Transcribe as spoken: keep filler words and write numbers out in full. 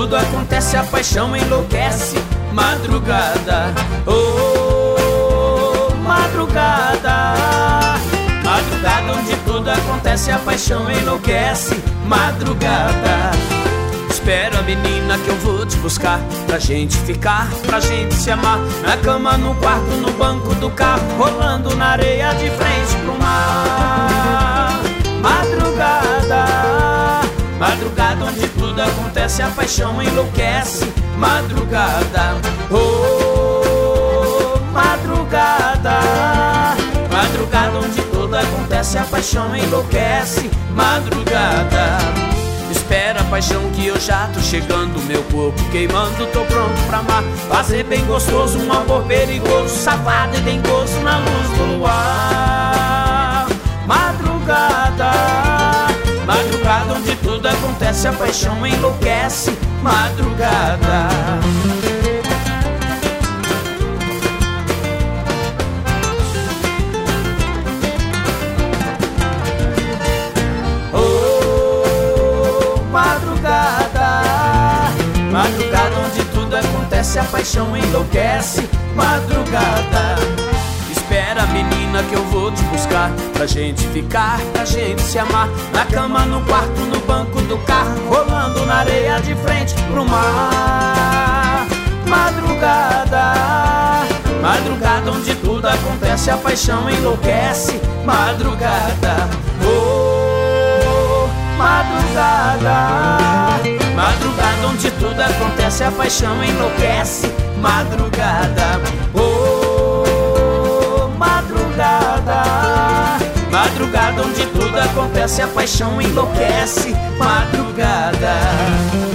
tudo acontece, a paixão enlouquece. Madrugada, oh, madrugada. Madrugada onde tudo acontece, a paixão enlouquece. Madrugada. Espera a menina que eu vou te buscar, pra gente ficar, pra gente se amar. Na cama, no quarto, no banco do carro, rolando na areia de frente pro mar. Madrugada, madrugada onde tudo acontece, a paixão enlouquece. Madrugada, oh, madrugada. Madrugada onde tudo acontece, a paixão enlouquece. Madrugada. Espera, paixão, que eu já tô chegando. Meu corpo queimando, tô pronto pra amar. Fazer bem gostoso, um amor perigoso, safado e dengoso na luz do luar. Madrugada, madrugada onde tudo acontece, a paixão enlouquece. Madrugada. Madrugada onde tudo acontece, a paixão enlouquece. Madrugada. Espera, menina, que eu vou te buscar, pra gente ficar, pra gente se amar. Na cama, no quarto, no banco do carro, rolando na areia de frente pro mar. Madrugada, madrugada onde tudo acontece, a paixão enlouquece. Madrugada, oh, madrugada. Madrugada onde tudo acontece, a paixão enlouquece. Madrugada, oh, madrugada. Madrugada onde tudo acontece, a paixão enlouquece. Madrugada.